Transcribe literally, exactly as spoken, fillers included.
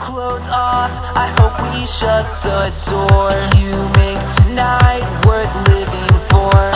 clothes off, I hope we shut the door. You make tonight worth living for.